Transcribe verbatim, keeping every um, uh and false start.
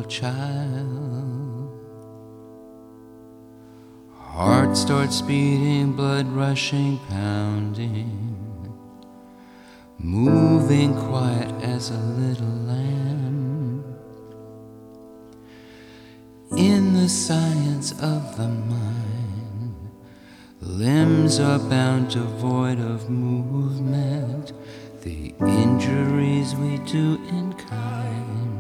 child. Heart starts beating, blood rushing, pounding, moving quiet as a little lamb. In the science of the mind, limbs are bound devoid of movement. The injuries we do in kind